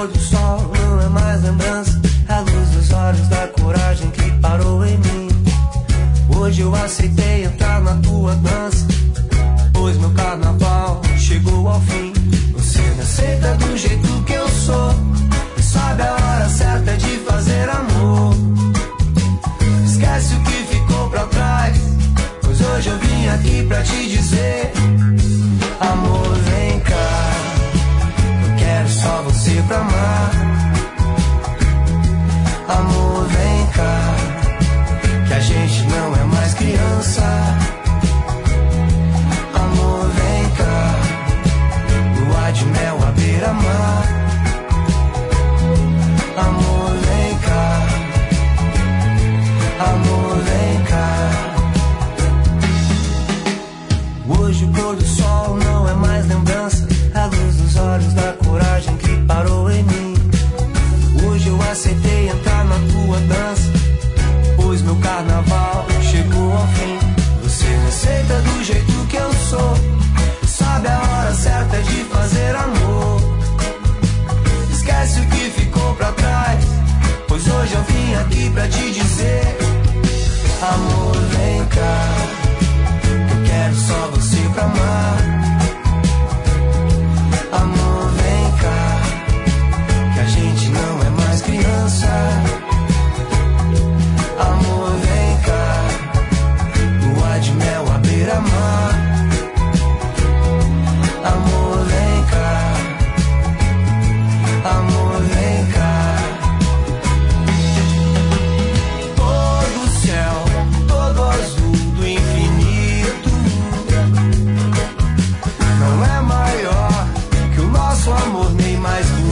pôr do sol não é mais lembrança, é a luz dos olhos da coragem que parou em mim. Hoje eu aceitei entrar na tua dança, pois meu carnaval chegou ao fim. Você me aceita do jeito que eu sou, e sabe a hora certa de fazer amor. Esquece o que ficou pra trás, pois hoje eu vim aqui pra te dizer: amor, vem cá, eu quero só você pra amar. Amor, vem cá, que a gente não é mais criança. Amor, vem cá, lua de mel à beira-mar. Amor, vem cá, amor, vem cá. Hoje o pôr do sol não é mais lembrança, é a luz dos olhos da coragem que parou em mim. Hoje eu aceitei entrar na tua dança, pois meu carnaval chegou ao fim. Você me aceita do jeito que eu sou, sabe a hora certa de fazer amor. Esquece o que ficou pra trás, pois hoje eu vim aqui pra te dizer: amor, vem cá, eu quero só você pra amar. Amor, vem cá, que a gente não é mais criança. Amor, vem cá, lua de mel à beira-mar. Amor, vem cá, amor, vem cá. Todo o céu, todo azul do infinito não é maior que o nosso amor, nem mais bonito.